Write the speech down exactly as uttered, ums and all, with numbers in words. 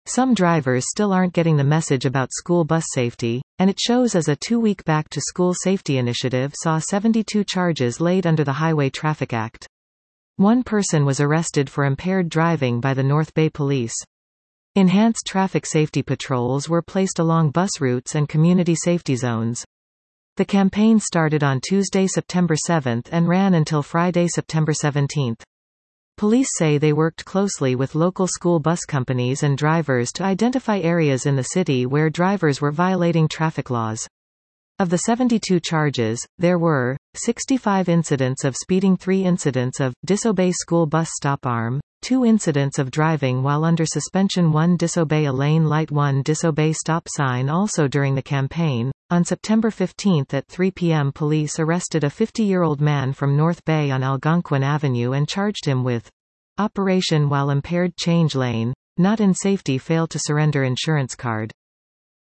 Some drivers still aren't getting the message about school bus safety, and it shows as a two-week back-to-school safety initiative saw seventy-two charges laid under the Highway Traffic Act. One person was arrested for impaired driving by the North Bay Police. Enhanced traffic safety patrols were placed along bus routes and community safety zones. The campaign started on Tuesday, September seventh and ran until Friday, September seventeenth. Police say they worked closely with local school bus companies and drivers to identify areas in the city where drivers were violating traffic laws. Of the seventy-two charges, there were sixty-five incidents of speeding, three incidents of disobey school bus stop arm, two incidents of driving while under suspension, one disobey a lane light, one disobey stop sign. Also during the campaign, on September fifteenth at three p m police arrested a fifty-year-old man from North Bay on Algonquin Avenue and charged him with operation while impaired, change lane, not in safety, fail to surrender insurance card.